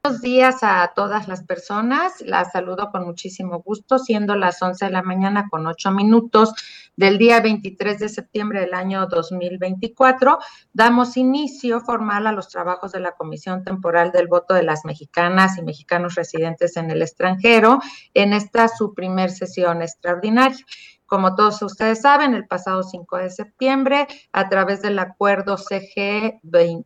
Buenos días a todas las personas. Las saludo con muchísimo gusto, siendo las 11 de la mañana con 8 minutos del día 23 de septiembre del año 2024. Damos inicio formal a los trabajos de la Comisión Temporal del Voto de las Mexicanas y Mexicanos residentes en el extranjero en esta su primer sesión extraordinaria. Como todos ustedes saben, el pasado 5 de septiembre, a través del acuerdo CG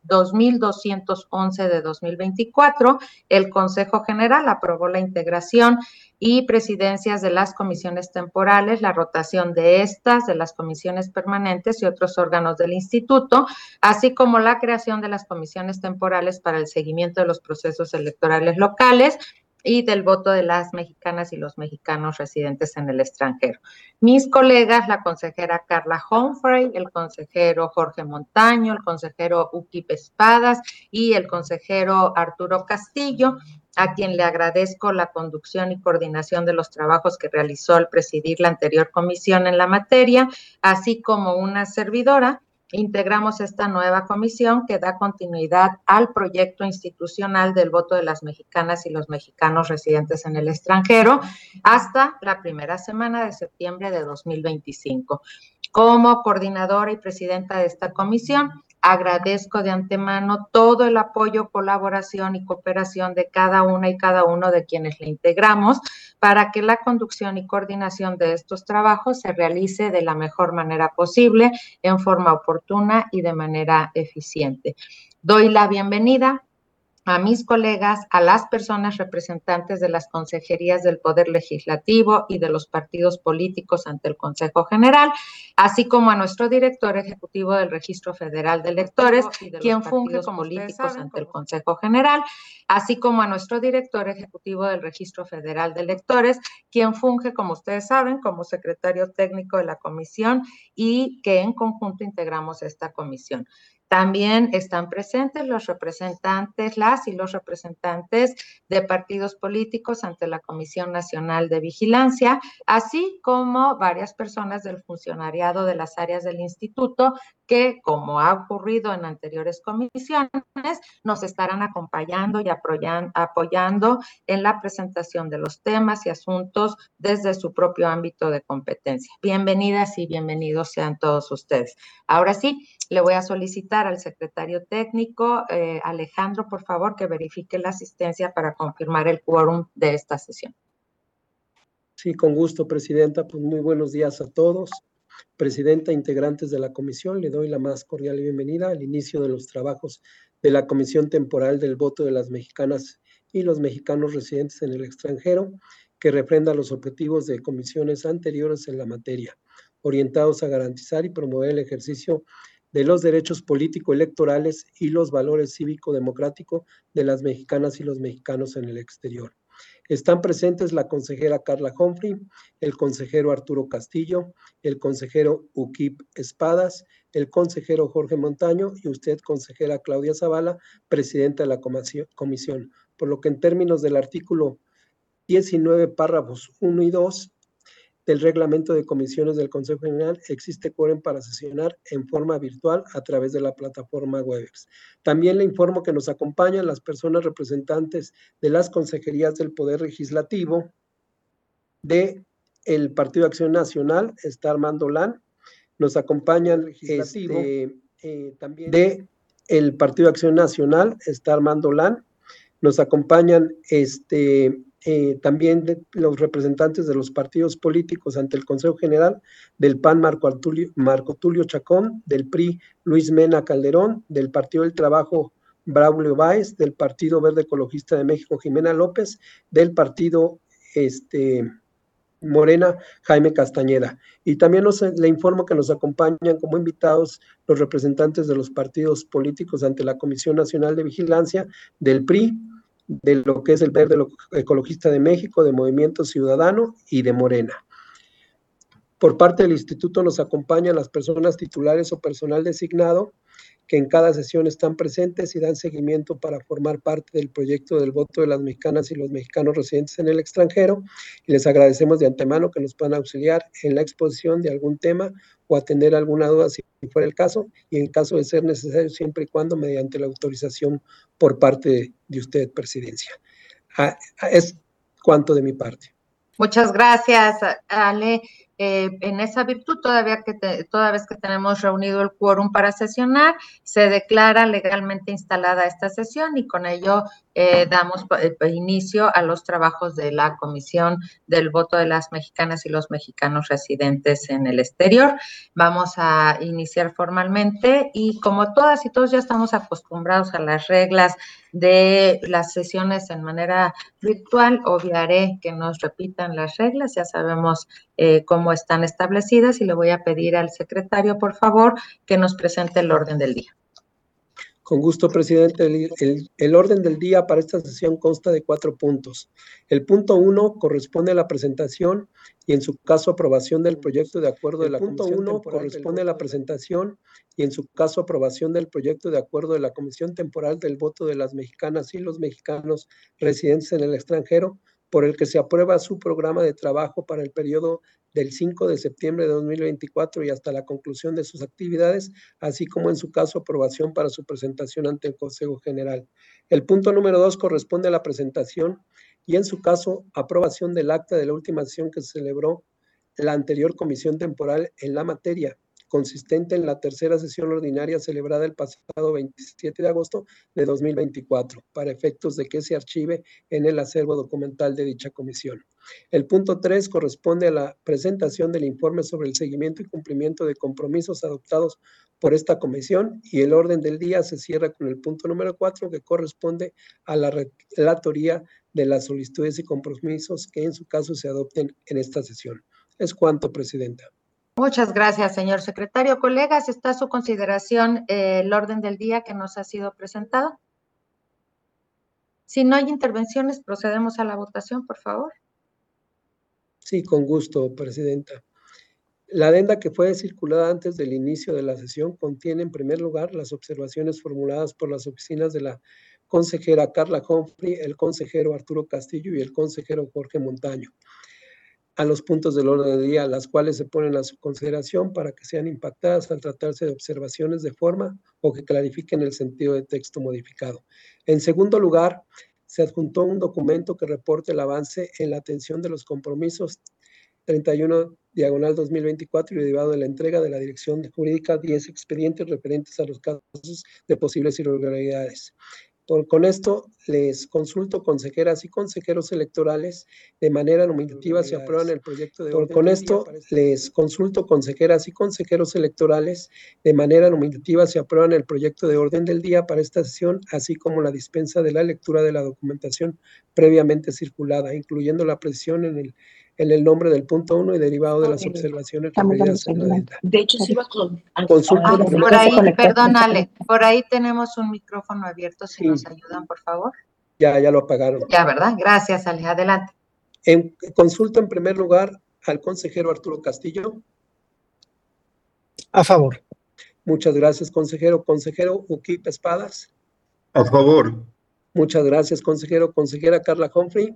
2211 de 2024, el Consejo General aprobó la integración y presidencias de las comisiones temporales, la rotación de estas, de las comisiones permanentes y otros órganos del instituto, así como la creación de las comisiones temporales para el seguimiento de los procesos electorales locales y del voto de las mexicanas y los mexicanos residentes en el extranjero. Mis colegas, la consejera Carla Humphrey, el consejero Jorge Montaño, el consejero Ukip Espadas y el consejero Arturo Castillo, a quien le agradezco la conducción y coordinación de los trabajos que realizó al presidir la anterior comisión en la materia, así como una servidora. Integramos esta nueva comisión que da continuidad al proyecto institucional del voto de las mexicanas y los mexicanos residentes en el extranjero hasta la primera semana de septiembre de 2025. Como coordinadora y presidenta de esta comisión, agradezco de antemano todo el apoyo, colaboración y cooperación de cada una y cada uno de quienes le integramos para que la conducción y coordinación de estos trabajos se realice de la mejor manera posible, en forma oportuna y de manera eficiente. Doy la bienvenida a mis colegas, a las personas representantes de las consejerías del Poder Legislativo y de los partidos políticos ante el Consejo General, así como a nuestro director ejecutivo del Registro Federal de Electores, quien funge como políticos ante el Consejo General, así como a nuestro director ejecutivo del Registro Federal de Electores, quien funge, como ustedes saben, como secretario técnico de la comisión y que en conjunto integramos esta comisión. También están presentes los representantes, las y los representantes de partidos políticos ante la Comisión Nacional de Vigilancia, así como varias personas del funcionariado de las áreas del instituto que, como ha ocurrido en anteriores comisiones, nos estarán acompañando y apoyando en la presentación de los temas y asuntos desde su propio ámbito de competencia. Bienvenidas y bienvenidos sean todos ustedes. Ahora sí, le voy a solicitar al secretario técnico, Alejandro, por favor, que verifique la asistencia para confirmar el quórum de esta sesión. Sí, con gusto, presidenta. Pues muy buenos días a todos. Presidenta, integrantes de la comisión, le doy la más cordial bienvenida al inicio de los trabajos de la Comisión Temporal del Voto de las Mexicanas y los Mexicanos residentes en el extranjero, que refrenda los objetivos de comisiones anteriores en la materia, orientados a garantizar y promover el ejercicio de los derechos político-electorales y los valores cívico-democráticos de las mexicanas y los mexicanos en el exterior. Están presentes la consejera Carla Humphrey, el consejero Arturo Castillo, el consejero Ukip Espadas, el consejero Jorge Montaño y usted, consejera Claudia Zavala, presidenta de la comisión. Por lo que en términos del artículo 19, párrafos 1 y 2, del reglamento de comisiones del Consejo General, existe quórum para sesionar en forma virtual a través de la plataforma Webex. También le informo que nos acompañan las personas representantes de las consejerías del Poder Legislativo. De el Partido de Acción Nacional está Armando Lan. Nos acompañan también de el Partido de Acción Nacional está Armando Lan. Nos acompañan también de los representantes de los partidos políticos ante el Consejo General, del PAN Marco Tulio Chacón, del PRI Luis Mena Calderón, del Partido del Trabajo Braulio Báez, del Partido Verde Ecologista de México Jimena López, del Partido Morena Jaime Castañeda. Y también le informo que nos acompañan como invitados los representantes de los partidos políticos ante la Comisión Nacional de Vigilancia, del PRI, de lo que es el Verde Ecologista de México, de Movimiento Ciudadano y de Morena. Por parte del instituto nos acompañan las personas titulares o personal designado que en cada sesión están presentes y dan seguimiento para formar parte del proyecto del voto de las mexicanas y los mexicanos residentes en el extranjero, y les agradecemos de antemano que nos puedan auxiliar en la exposición de algún tema o atender alguna duda si fuera el caso, y en caso de ser necesario, siempre y cuando mediante la autorización por parte de usted, Presidencia. Es cuanto de mi parte. Muchas gracias, Ale. En esa virtud, toda vez que tenemos reunido el quórum para sesionar, se declara legalmente instalada esta sesión y con ello damos inicio a los trabajos de la Comisión del Voto de las Mexicanas y los Mexicanos residentes en el exterior. Vamos a iniciar formalmente y como todas y todos ya estamos acostumbrados a las reglas de las sesiones en manera virtual, obviaré que nos repitan las reglas, ya sabemos cómo están establecidas y le voy a pedir al secretario, por favor, que nos presente el orden del día. Con gusto, presidente. El orden del día para esta sesión consta de 4 puntos. El punto 1 corresponde a la presentación y en su caso aprobación del proyecto de acuerdo de la Comisión Temporal. Corresponde a la presentación y en su caso aprobación del proyecto de acuerdo de la Comisión Temporal del Voto de las Mexicanas y los Mexicanos residentes en el extranjero, por el que se aprueba su programa de trabajo para el periodo del 5 de septiembre de 2024 y hasta la conclusión de sus actividades, así como en su caso aprobación para su presentación ante el Consejo General. El punto número 2 corresponde a la presentación y en su caso aprobación del acta de la última sesión que se celebró la anterior comisión temporal en la materia, consistente en la tercera sesión ordinaria celebrada el pasado 27 de agosto de 2024, para efectos de que se archive en el acervo documental de dicha comisión. El punto 3 corresponde a la presentación del informe sobre el seguimiento y cumplimiento de compromisos adoptados por esta comisión y el orden del día se cierra con el punto número 4 que corresponde a la relatoría de las solicitudes y compromisos que en su caso se adopten en esta sesión. Es cuanto, Presidenta. Muchas gracias, señor secretario. Colegas, ¿está a su consideración el orden del día que nos ha sido presentado? Si no hay intervenciones, procedemos a la votación, por favor. Sí, con gusto, Presidenta. La adenda que fue circulada antes del inicio de la sesión contiene, en primer lugar, las observaciones formuladas por las oficinas de la consejera Carla Humphrey, el consejero Arturo Castillo y el consejero Jorge Montaño, a los puntos del orden del día, las cuales se ponen a su consideración para que sean impactadas al tratarse de observaciones de forma o que clarifiquen el sentido de texto modificado. En segundo lugar, se adjuntó un documento que reporte el avance en la atención de los compromisos 31/2024 y derivado de la entrega de la Dirección Jurídica 10 expedientes referentes a los casos de posibles irregularidades. Con esto les consulto, consejeras y consejeros electorales, de manera nominativa se aprueban el proyecto de orden. Con esto les consulto, consejeras y consejeros electorales, de manera nominativa se aprueban el proyecto de orden del día para esta sesión, así como la dispensa de la lectura de la documentación previamente circulada, incluyendo la precisión en el nombre del punto 1 y derivado de las observaciones referidas en la adenda. De hecho, sí va con por ahí, perdónale, por ahí tenemos un micrófono abierto, si nos ayudan, por favor. Ya lo apagaron. Ya, ¿verdad? Gracias, Ale, adelante. Consulto en primer lugar al consejero Arturo Castillo. A favor. Muchas gracias, consejero. Consejero Uquip Espadas. A favor. Muchas gracias, consejero. Consejera Carla Humphrey.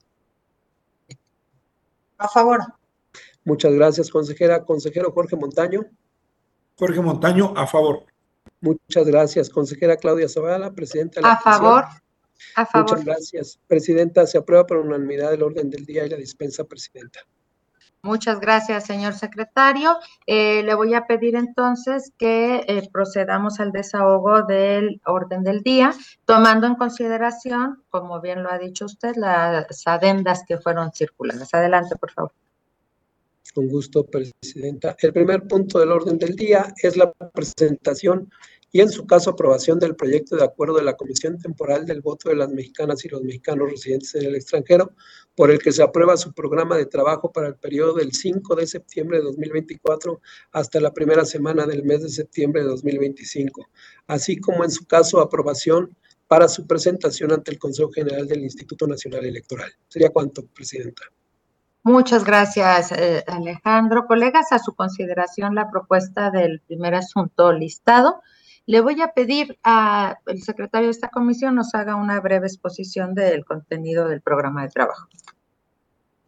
A favor. Muchas gracias, consejera. Consejero Jorge Montaño. Jorge Montaño, a favor. Muchas gracias, consejera Claudia Zavala, presidenta de la comisión. A favor. Muchas gracias, presidenta. Se aprueba por unanimidad el orden del día y la dispensa, presidenta. Muchas gracias, señor secretario. Le voy a pedir entonces que procedamos al desahogo del orden del día, tomando en consideración, como bien lo ha dicho usted, las adendas que fueron circuladas. Adelante, por favor. Con gusto, presidenta. El primer punto del orden del día es la presentación y, en su caso, aprobación del proyecto de acuerdo de la Comisión Temporal del Voto de las Mexicanas y los Mexicanos residentes en el extranjero, por el que se aprueba su programa de trabajo para el periodo del 5 de septiembre de 2024 hasta la primera semana del mes de septiembre de 2025, así como, en su caso, aprobación para su presentación ante el Consejo General del Instituto Nacional Electoral. ¿Sería cuánto, presidenta? Muchas gracias, Alejandro. Colegas, a su consideración la propuesta del primer asunto listado. Le voy a pedir al secretario de esta comisión nos haga una breve exposición del contenido del programa de trabajo.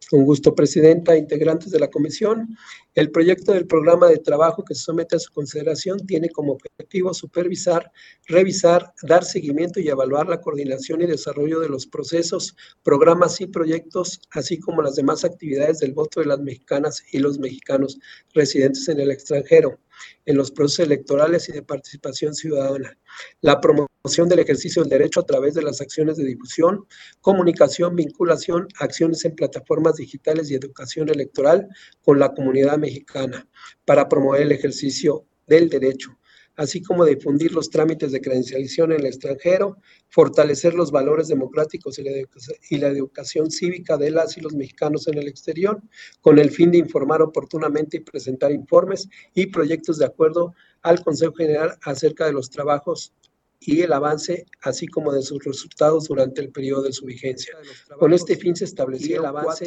Con gusto, Presidenta, integrantes de la comisión. El proyecto del programa de trabajo que se somete a su consideración tiene como objetivo supervisar, revisar, dar seguimiento y evaluar la coordinación y desarrollo de los procesos, programas y proyectos, así como las demás actividades del voto de las mexicanas y los mexicanos residentes en el extranjero, en los procesos electorales y de participación ciudadana, la promoción del ejercicio del derecho a través de las acciones de difusión, comunicación, vinculación, acciones en plataformas digitales y educación electoral con la comunidad mexicana para promover el ejercicio del derecho, así como difundir los trámites de credencialización en el extranjero, fortalecer los valores democráticos y la educación cívica de las y los mexicanos en el exterior, con el fin de informar oportunamente y presentar informes y proyectos de acuerdo al Consejo General acerca de los trabajos y el avance, así como de sus resultados durante el periodo de su vigencia. Con este fin se establecieron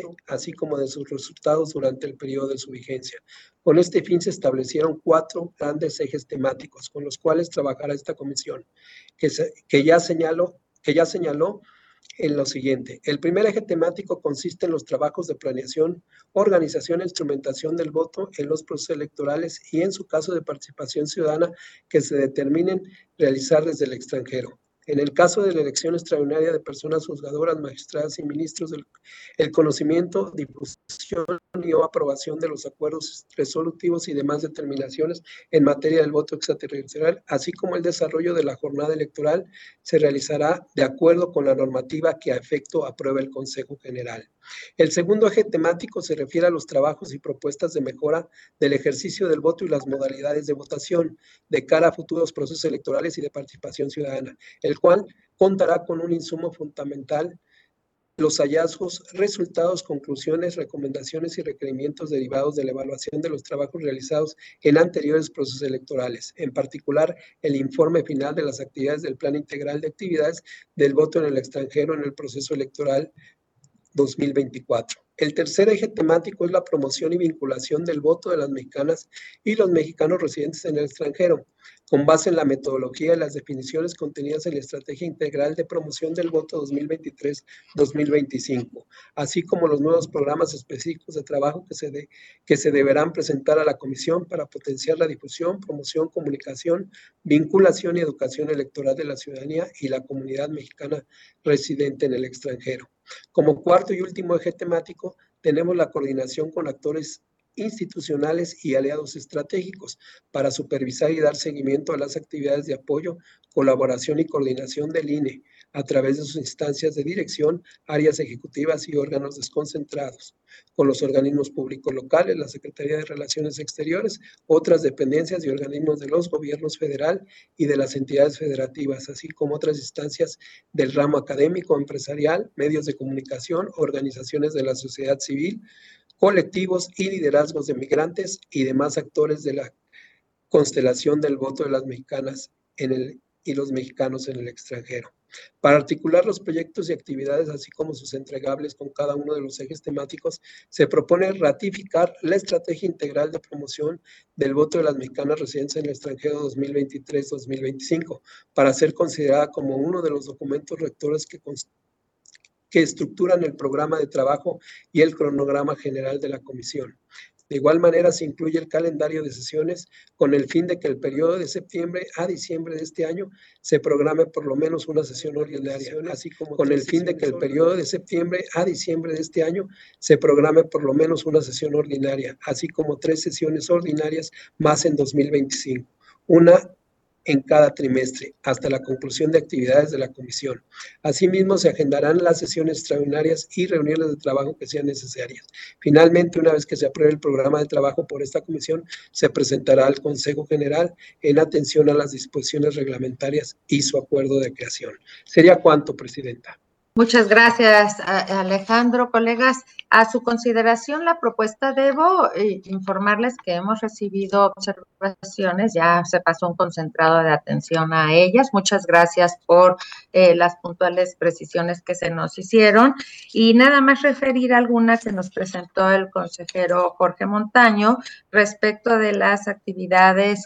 cuatro grandes ejes temáticos con los cuales trabajará esta comisión, que ya señaló en lo siguiente. El primer eje temático consiste en los trabajos de planeación, organización e instrumentación del voto en los procesos electorales y en su caso de participación ciudadana que se determinen realizar desde el extranjero. En el caso de la elección extraordinaria de personas juzgadoras, magistradas y ministros, el conocimiento, difusión y o aprobación de los acuerdos resolutivos y demás determinaciones en materia del voto extraterritorial, así como el desarrollo de la jornada electoral, se realizará de acuerdo con la normativa que a efecto apruebe el Consejo General. El segundo eje temático se refiere a los trabajos y propuestas de mejora del ejercicio del voto y las modalidades de votación de cara a futuros procesos electorales y de participación ciudadana, el cual contará con un insumo fundamental: los hallazgos, resultados, conclusiones, recomendaciones y requerimientos derivados de la evaluación de los trabajos realizados en anteriores procesos electorales, en particular el informe final de las actividades del Plan Integral de Actividades del Voto en el Extranjero en el proceso electoral 2024. El tercer eje temático es la promoción y vinculación del voto de las mexicanas y los mexicanos residentes en el extranjero, con base en la metodología y las definiciones contenidas en la Estrategia Integral de Promoción del Voto 2023-2025, así como los nuevos programas específicos de trabajo que se deberán presentar a la Comisión para potenciar la difusión, promoción, comunicación, vinculación y educación electoral de la ciudadanía y la comunidad mexicana residente en el extranjero. Como cuarto y último eje temático, tenemos la coordinación con actores institucionales y aliados estratégicos para supervisar y dar seguimiento a las actividades de apoyo, colaboración y coordinación del INE a través de sus instancias de dirección, áreas ejecutivas y órganos desconcentrados, con los organismos públicos locales, la Secretaría de Relaciones Exteriores, otras dependencias y organismos de los gobiernos federal y de las entidades federativas, así como otras instancias del ramo académico, empresarial, medios de comunicación, organizaciones de la sociedad civil, colectivos y liderazgos de migrantes y demás actores de la constelación del voto de las mexicanas y los mexicanos en el extranjero. Para articular los proyectos y actividades, así como sus entregables con cada uno de los ejes temáticos, se propone ratificar la Estrategia Integral de Promoción del Voto de las Mexicanas Residentes en el Extranjero 2023-2025, para ser considerada como uno de los documentos rectores que estructuran el programa de trabajo y el cronograma general de la comisión. De igual manera, se incluye el calendario de sesiones con el fin de que el periodo de septiembre a diciembre de este año se programe por lo menos una sesión ordinaria, así como con el fin de que el periodo de septiembre a diciembre de este año se programe por lo menos una sesión ordinaria, así como 3 sesiones ordinarias más en 2025, una en cada trimestre, hasta la conclusión de actividades de la comisión. Asimismo, se agendarán las sesiones extraordinarias y reuniones de trabajo que sean necesarias. Finalmente, una vez que se apruebe el programa de trabajo por esta comisión, se presentará al Consejo General en atención a las disposiciones reglamentarias y su acuerdo de creación. ¿Sería cuánto, Presidenta? Muchas gracias, Alejandro. Colegas, a su consideración la propuesta. Debo informarles que hemos recibido observaciones, ya se pasó un concentrado de atención a ellas. Muchas gracias por las puntuales precisiones que se nos hicieron. Y nada más referir algunas que nos presentó el consejero Jorge Montaño respecto de las actividades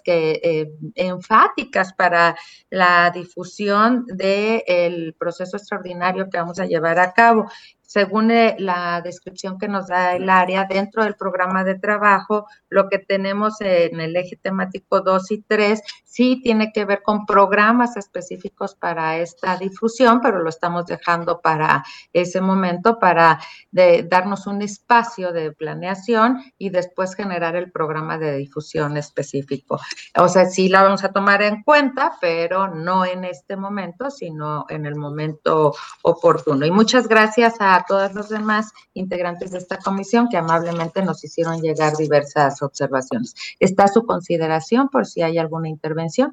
enfáticas para la difusión del proceso extraordinario que vamos a llevar a cabo. según la descripción que nos da el área dentro del programa de trabajo, lo que tenemos en el eje temático 2 y 3 sí tiene que ver con programas específicos para esta difusión, pero lo estamos dejando para ese momento para darnos un espacio de planeación y después generar el programa de difusión específico. O sea, sí la vamos a tomar en cuenta, pero no en este momento, sino en el momento oportuno. Y muchas gracias a todos los demás integrantes de esta comisión que amablemente nos hicieron llegar diversas observaciones. Está a su consideración por si hay alguna intervención.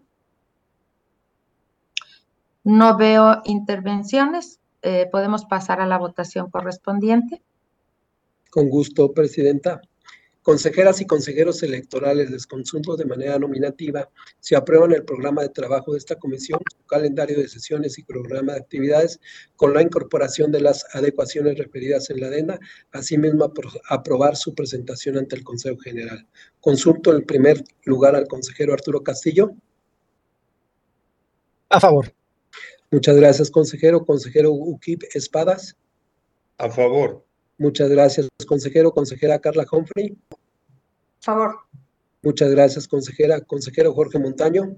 No veo intervenciones. ¿Podemos pasar a la votación correspondiente? Con gusto, presidenta. Consejeras y consejeros electorales, les consulto de manera nominativa si aprueban el programa de trabajo de esta comisión, su calendario de sesiones y programa de actividades con la incorporación de las adecuaciones referidas en la adenda, asimismo aprobar su presentación ante el Consejo General. Consulto en primer lugar al consejero Arturo Castillo. A favor. Muchas gracias, consejero. Consejero Ukip Espadas. A favor. Muchas gracias, consejero. Consejera Carla Humphrey. Favor. Muchas gracias, consejera. Consejero Jorge Montaño.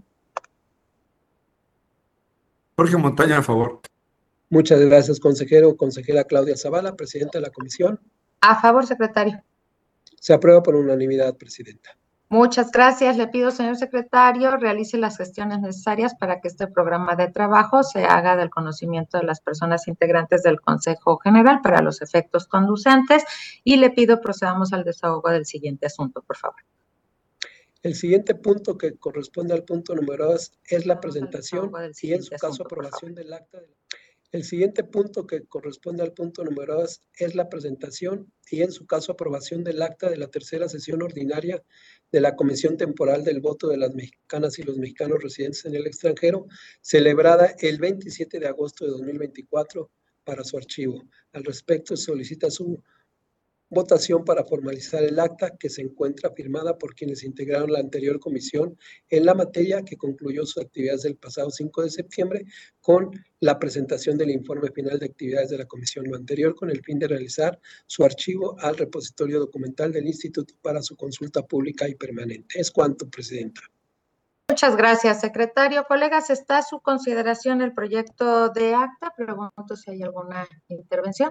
Jorge Montaño, a favor. Muchas gracias, consejero. Consejera Claudia Zavala, presidenta de la comisión. A favor, secretario. Se aprueba por unanimidad, presidenta. Muchas gracias. Le pido, señor secretario, realice las gestiones necesarias para que este programa de trabajo se haga del conocimiento de las personas integrantes del Consejo General para los efectos conducentes y le pido procedamos al desahogo del siguiente asunto, por favor. El siguiente punto que corresponde al punto número 2 es la presentación y en su caso aprobación del acta. El siguiente punto que corresponde al punto número 2 es la presentación y en su caso aprobación del acta de la tercera sesión ordinaria de la Comisión Temporal del Voto de las Mexicanas y los Mexicanos residentes en el extranjero, celebrada el 27 de agosto de 2024 para su archivo. Al respecto, se solicita su votación para formalizar el acta que se encuentra firmada por quienes integraron la anterior comisión en la materia, que concluyó sus actividades el pasado 5 de septiembre con la presentación del informe final de actividades de la comisión, lo anterior con el fin de realizar su archivo al repositorio documental del instituto para su consulta pública y permanente. Es cuanto, presidenta. Muchas gracias, secretario. Colegas, ¿está a su consideración el proyecto de acta? Pregunto si hay alguna intervención.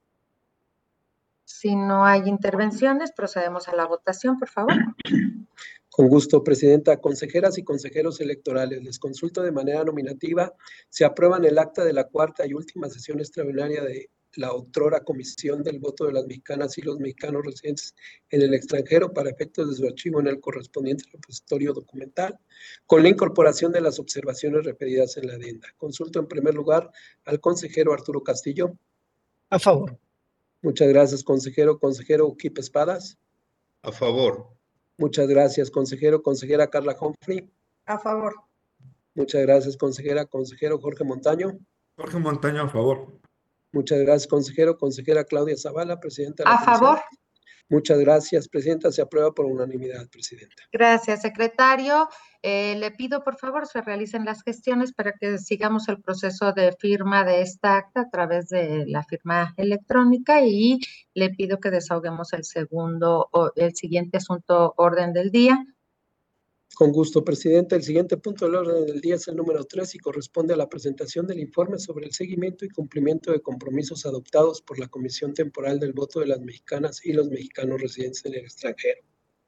Si no hay intervenciones, procedemos a la votación, por favor. Con gusto, presidenta. Consejeras y consejeros electorales, les consulto de manera nominativa si aprueban el acta de la cuarta y última sesión extraordinaria de la otrora Comisión del Voto de las Mexicanas y los Mexicanos residentes en el extranjero para efectos de su archivo en el correspondiente repositorio documental, con la incorporación de las observaciones referidas en la adenda. Consulto en primer lugar al consejero Arturo Castillo. A favor. Muchas gracias, consejero. Consejero Ukip Espadas. A favor. Muchas gracias, consejero. Consejera Carla Humphrey. A favor. Muchas gracias, consejera. Consejero Jorge Montaño. Jorge Montaño, a favor. Muchas gracias, consejero. Consejera Claudia Zavala, presidenta de la A favor. Muchas gracias, presidenta. Se aprueba por unanimidad, presidenta. Gracias, secretario. Le pido, por favor, se realicen las gestiones para que sigamos el proceso de firma de esta acta a través de la firma electrónica y le pido que desahoguemos el siguiente asunto orden del día. Con gusto, presidenta. El siguiente punto del orden del día es el número 3 y corresponde a la presentación del informe sobre el seguimiento y cumplimiento de compromisos adoptados por la Comisión Temporal del Voto de las Mexicanas y los Mexicanos residentes en el extranjero.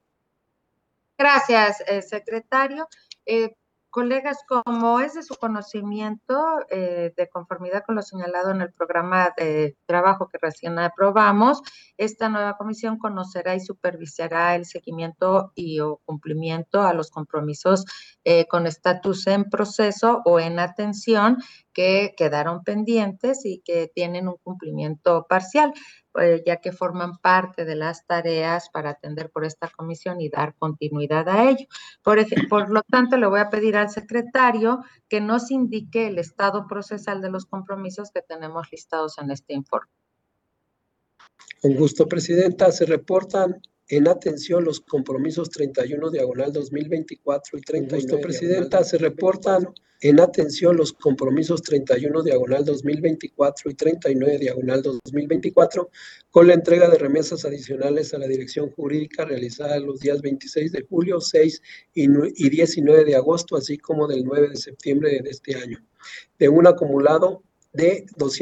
Gracias, secretario. Colegas, como es de su conocimiento, de conformidad con lo señalado en el programa de trabajo que recién aprobamos, esta nueva comisión conocerá y supervisará el seguimiento o cumplimiento a los compromisos con estatus en proceso o en atención que quedaron pendientes y que tienen un cumplimiento parcial, ya que forman parte de las tareas para atender por esta comisión y dar continuidad a ello. Por lo tanto, le voy a pedir al secretario que nos indique el estado procesal de los compromisos que tenemos listados en este informe. Con gusto, presidenta. Se reportan en atención los compromisos 31 diagonal 2024 y 39. Presidenta, se reportan en atención los compromisos 31 diagonal 2024 y 39 diagonal 2024 con la entrega de remesas adicionales a la dirección jurídica realizada los días 26 de julio, 6 y 19 de agosto, así como del 9 de septiembre de este año, de un acumulado de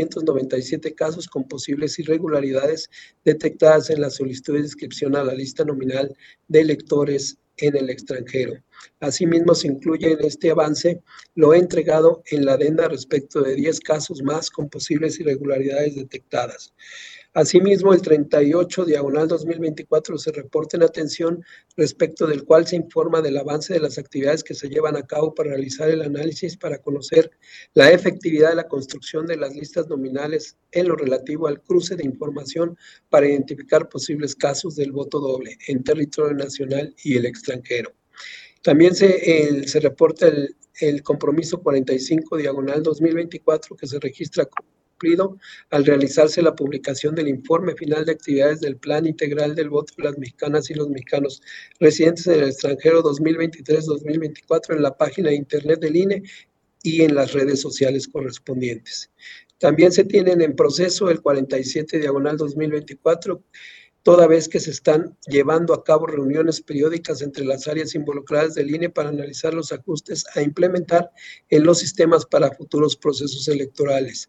297 casos con posibles irregularidades detectadas en la solicitud de inscripción a la lista nominal de electores en el extranjero. Asimismo, se incluye en este avance lo entregado en la adenda respecto de 10 casos más con posibles irregularidades detectadas. Asimismo, el 38 diagonal 2024 se reporta en atención respecto del cual se informa del avance de las actividades que se llevan a cabo para realizar el análisis para conocer la efectividad de la construcción de las listas nominales en lo relativo al cruce de información para identificar posibles casos del voto doble en territorio nacional y el extranjero. También se reporta el compromiso 45 diagonal 2024 que se registra cumplido al realizarse la publicación del informe final de actividades del Plan Integral del Voto de las Mexicanas y los Mexicanos residentes en el extranjero 2023-2024 en la página de internet del INE y en las redes sociales correspondientes. También se tienen en proceso el 47 diagonal 2024, toda vez que se están llevando a cabo reuniones periódicas entre las áreas involucradas del INE para analizar los ajustes a implementar en los sistemas para futuros procesos electorales.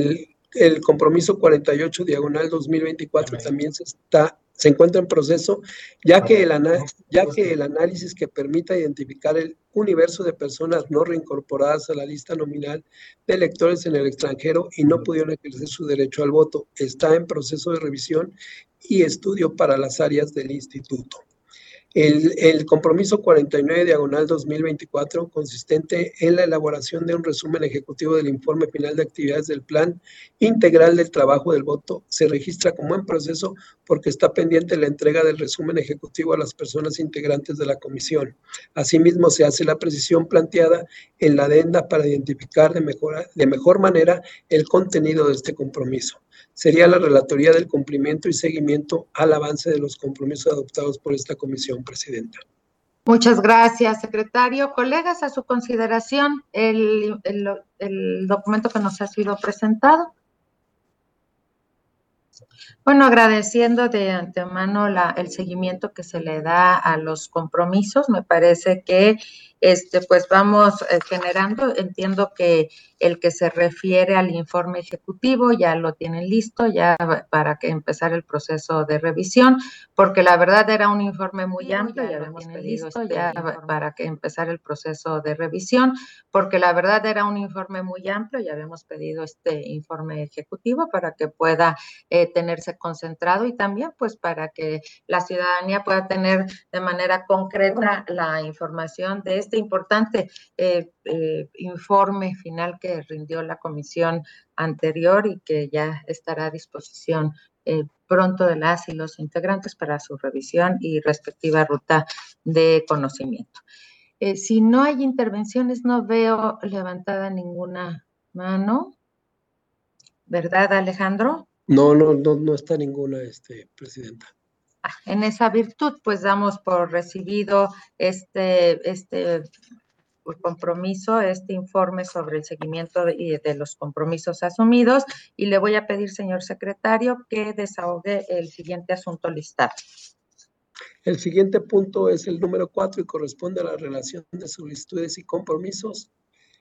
El compromiso 48 diagonal 2024 también se encuentra en proceso, ya que el análisis que permita identificar el universo de personas no reincorporadas a la lista nominal de electores en el extranjero y no pudieron ejercer su derecho al voto está en proceso de revisión y estudio para las áreas del instituto. El compromiso 49 diagonal 2024 consistente en la elaboración de un resumen ejecutivo del informe final de actividades del Plan Integral del Trabajo del Voto se registra como en proceso porque está pendiente la entrega del resumen ejecutivo a las personas integrantes de la comisión. Asimismo, se hace la precisión planteada en la adenda para identificar de mejor manera el contenido de este compromiso. Sería la relatoría del cumplimiento y seguimiento al avance de los compromisos adoptados por esta comisión, Presidenta. Muchas gracias, secretario. Colegas, a su consideración el documento que nos ha sido presentado. Bueno, agradeciendo de antemano el seguimiento que se le da a los compromisos, me parece que pues vamos generando, entiendo que el que se refiere al informe ejecutivo ya lo tienen listo, ya para que empezar el proceso de revisión, porque la verdad era un informe muy amplio, ya lo tienen listo ya para que empezar el proceso de revisión, porque la verdad era un informe muy amplio, ya habíamos pedido este informe ejecutivo para que pueda tenerse concentrado y también pues para que la ciudadanía pueda tener de manera concreta la información de este importante informe final que rindió la comisión anterior y que ya estará a disposición pronto de las y los integrantes para su revisión y respectiva ruta de conocimiento. Si no hay intervenciones, no veo levantada ninguna mano, ¿verdad, Alejandro? No está ninguna, Presidenta. En esa virtud, pues damos por recibido este compromiso, este informe sobre el seguimiento de los compromisos asumidos, y le voy a pedir, señor secretario, que desahogue el siguiente asunto listado. El siguiente punto es el número 4 y corresponde a la relación de solicitudes y compromisos.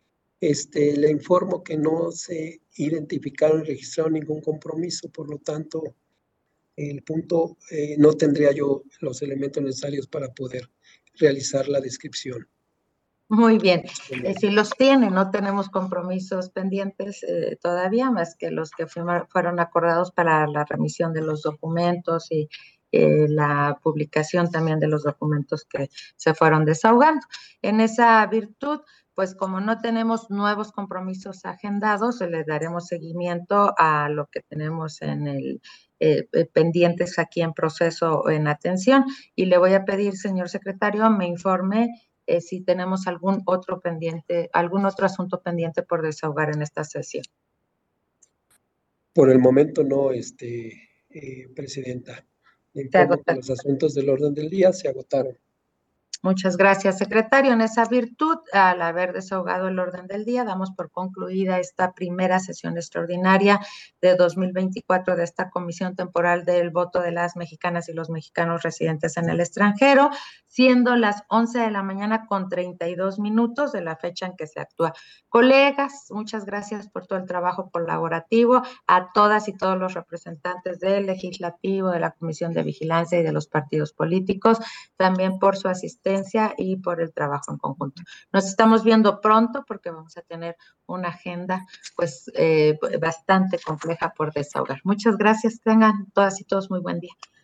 Le informo que no se identificaron y registraron ningún compromiso, por lo tanto, el punto no tendría yo los elementos necesarios para poder realizar la descripción. Muy bien, si los tiene, no tenemos compromisos pendientes todavía, más que los que fueron acordados para la remisión de los documentos y la publicación también de los documentos que se fueron desahogando. En esa virtud, pues como no tenemos nuevos compromisos agendados, le daremos seguimiento a lo que tenemos en el pendientes aquí en proceso o en atención, y le voy a pedir, señor secretario, me informe si tenemos algún otro asunto pendiente por desahogar en esta sesión. Por el momento no, Presidenta. Informo que los asuntos del orden del día se agotaron. Muchas gracias, secretario. En esa virtud, al haber desahogado el orden del día, damos por concluida esta primera sesión extraordinaria de 2024 de esta Comisión Temporal del Voto de las Mexicanas y los Mexicanos residentes en el extranjero, siendo las 11 de la mañana con 32 minutos de la fecha en que se actúa. Colegas, muchas gracias por todo el trabajo colaborativo, a todas y todos los representantes del Legislativo, de la Comisión de Vigilancia y de los partidos políticos, también por su asistencia y por el trabajo en conjunto. Nos estamos viendo pronto porque vamos a tener una agenda pues bastante compleja por desahogar. Muchas gracias, tengan todas y todos muy buen día.